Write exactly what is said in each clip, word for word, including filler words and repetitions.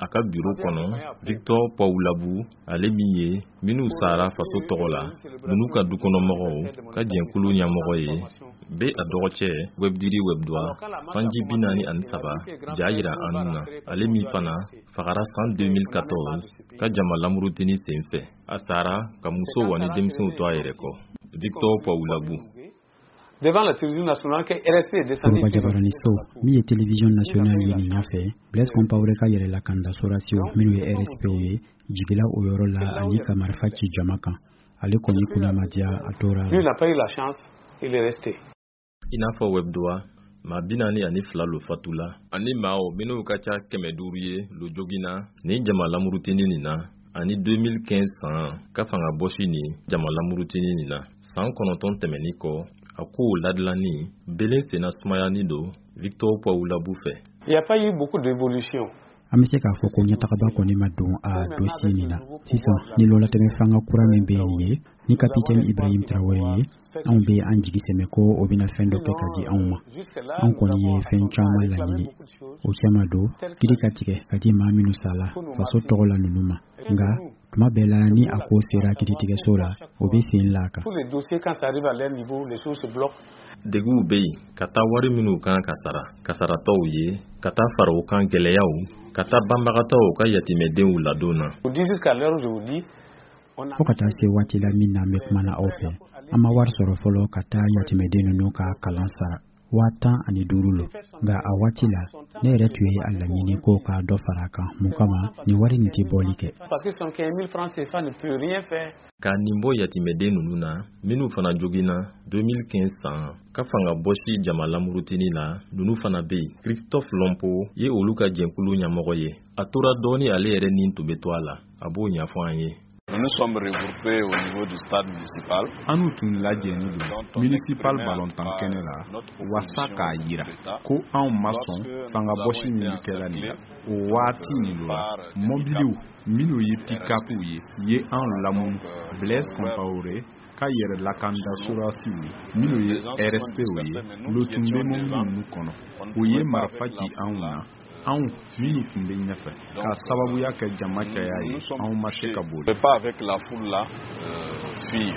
a ka bureau kɔnɔ Victor Paulabou ale min ye minnu sara faso tɔgɔ la ninnu ka dukɔnɔmɔgɔw ka jɛnkulu ɲɛmɔgɔ ye be a dɔgɔcɛ webdiri webdua sanji bi naani ani saba ja yira an na ale min fana fagara san deux mille quatorze ka jama lamurutini sen fɛ a sara ka muso wani denmisɛnw to a yɛrɛ kɔ. Victor Paulabou devant la télévision nationale que R S P est descendu. Bajabaraniso, mi est télévision nationale yeni nyafe, Blaise Compaoré ka yere la kanda sorasio, minu e R S P, jigila oyoro la ani kamarfachi jamaka. Ale koni kuna madia atora. Lui n'a pas eu la chance, il est resté. Inafa webdoa, ma binani ani flalo fatula, ani mao minu kacha kemeduriye, lo jogina, ni jama lamurutini nina, ani deux mille quinze san, kafanga boshini, jama lamurutini nina, san konoton temeniko, a ko ladlani belen sena smayani do Victor Paulabou fait. Il n'y a pas eu beaucoup d'évolution. Amese ka fo ko nyata ba ko ni madon a dossier ni na sisan ni lola teme fanga kura min be ye ni capitaine Ibrahim Traoré on be anjigi semeko obina fendo pe kaji anma on ko ni fen chama la ni o chama do kidi katike kaji maminu sala faso tola nunuma nga tuma bela ni ako sera kidi tike sola obi sin laka tous les dossiers quand ça arrive à leur niveau les choses se bloquent. Degu be kata wari minu kan kasara kasara taw ye kata faro kan geleyaw kata bambagataw ka yatimedenw ladona. Jusqu'à l'heure aujourd'hui fo kata se wati la minna mekmana ofe ama war soro folo kata yatimedenu no ka kalansara watan ani durulo nga a wati la ne yɛrɛ tun ye a laɲini ko ka dɔ fara kan mun kama ni wari nin tɛ bɔli kɛ. Parce que soixante-quinze mille francs C F A ne peut rien faire. Ka nin bɔ yatimɛden ninnu na minnu fana jogina deux mille quinze san ka fanga bɔsi jama lamurutini la ninnu fana bɛ yen. Christophe Lompo ye olu ka jɛnkulu ɲɛmɔgɔ ye a tora dɔɔni ale yɛrɛ nin tun bɛ to a la a b'o ɲɛfɔ an ye. Nous sommes regroupés au niveau du stade municipal. Anu tun lajɛni do municipal balontan kɛnɛ la wasa k'a yira ko anw ma sɔn fanga bɔsi min kɛra nin la o waati nin la mobiliw minnu ye pikapu ye ye anw lamun Blaise Compaoré ka yɛrɛ lakanda sorasiw minnu ye R S P ye lo tun bɛ mobiliw ninnu kɔnɔ o ye marifa ci anw na anw minnu tun bɛ ɲɛfɛ ka sababuya kɛ jama caya ye anw ma se ka boli. Pas avec la foule là fuir.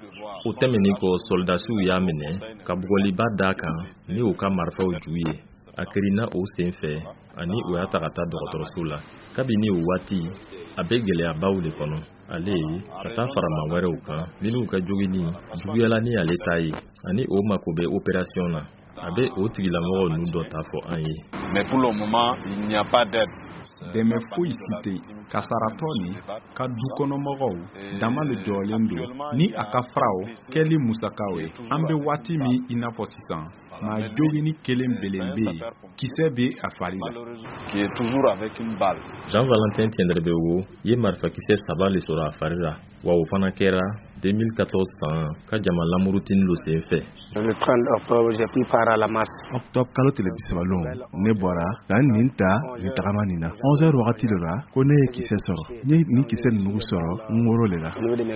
O tɛmɛnen kɔ soldasiw y'a minɛ ka bugɔliba d'a kan ni o ka marifaw ju ye a kirina o sen fɛ ani o y'a ta ka taa dɔgɔtɔrɔso la kabini o waati a bɛ gɛlɛyabaw de kɔnɔ ale ka taa farama wɛrɛw kan minnu ka jogini juguyala ni ale ta ye ani o mako bɛ opération na a bɛ o tigilamɔgɔw nu dɔ ta fɔ an ye. Mais pour le moment il n'y a pas d'aide. Dɛmɛ foyi si tɛ yen kasaratɔ ni ka dukɔnɔmɔgɔw dama le jɔlen do ni a ka faraw kɛli musakaw ye an bɛ waati min i n'a fɔ sisan maa jogini kelen belen bɛ yen kisɛ bɛ a fari la. Qui est toujours avec une balle. Jean-Valentin Tiendrebewo ye marifa kisɛ saba le sɔrɔ a fari la wa o fana kɛra deux mille quatorze san ka jama lamurutini lo sen fɛ. Le trente octobre j'ai pris part à la marche. Octobre kalo tile bisabalon ne bɔra ka nin ta nin tagama nin na onze heures wagati de la ko ne ye kisɛ sɔrɔ n ye nin kisɛ ninnu sɔrɔ n woro le la.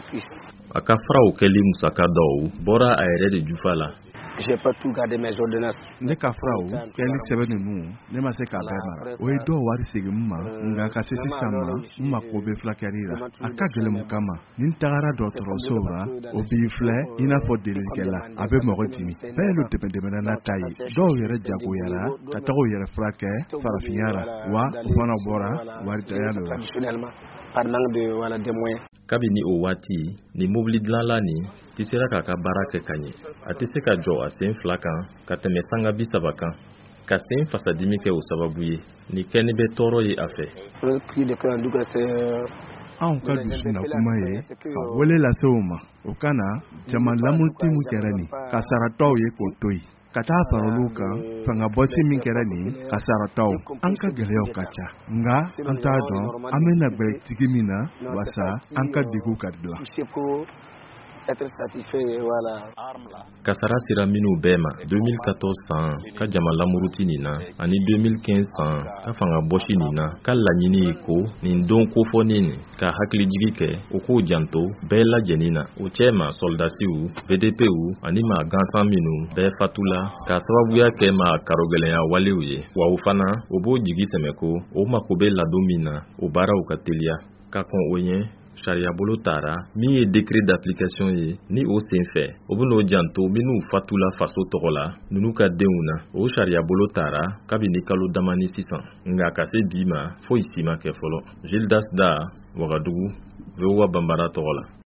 A ka faraw kɛli musaka dɔw bɔra a yɛrɛ de jufa la. J'ai pas tout gardé mes ordonnances. Ne ka faraw kɛli sɛbɛn ninnu ne ma se k'a bɛɛ mara o ye dɔw wari segin n ma nka ka se sisan ma n mako bɛ fulakɛli la a ka gɛlɛn mun kama ni n tagara dɔgɔtɔrɔsow la o b'i filɛ i n'a fɔ delilikɛla a bɛ mɔgɔ dimi bɛɛ ye lo dɛmɛ-dɛmɛna n'a ta ye dɔw yɛrɛ jagoyara ka taga o yɛrɛ furakɛ farafinya la wa o fana bɔra waritanya de la. Par manque de voilà des moyens. Kabini o waati ni mobili dilanla ni tɛ sera k'a ka baara kɛ ka ɲɛ a tɛ se ka jɔ a sen fila kan ka tɛmɛ sanga bi saba kan ka sen fasadimi kɛ o sababu ye ni kɛni bɛ tɔɔrɔ ye a fɛ. Anw ka dusu na kuma ye ka wele lase o ma o kana jama lamurutimu kɛra nin ka sarataw ye k'o to yen ka taa far'olu kan fanga bɔsi min kɛra nin ka sarataw an ka gɛlɛyaw ka ca nka an t'a dɔn an bɛna gbɛrɛtigi min na wasa an ka degun ka dilan. être satisfait. Voilà. Kasara sera minnu bɛɛ ma deux mille quatorze san ka jama lamuruti nin na ani deux mille quinze san ka fanga bɔsi nin na ka laɲini ye ko nin don kofɔnin nin ka hakilijigi kɛ o k'o janto bɛɛ lajɛnin na o cɛ ma soldasiw V D P-u ani maa gansan minnu bɛɛ fatula ka sababuya kɛ maa karogɛlɛnya walew ye wa o fana o b'o jigi sɛmɛ ko o mako bɛ ladon min na o baaraw ka teliya ka kɔn o ɲɛ sariya bolo tara min ye décret d'application ye ni o sen fɛ o ben'o janto minnu fatula faso tɔgɔ la nunu ka denw na o sariya bolo tara kabini kalo damani sisan nga ka se bi ma foyi si ma kɛ fɔlɔ. Gildas Da, Wagadugu, V O A Bambara tɔgɔ la.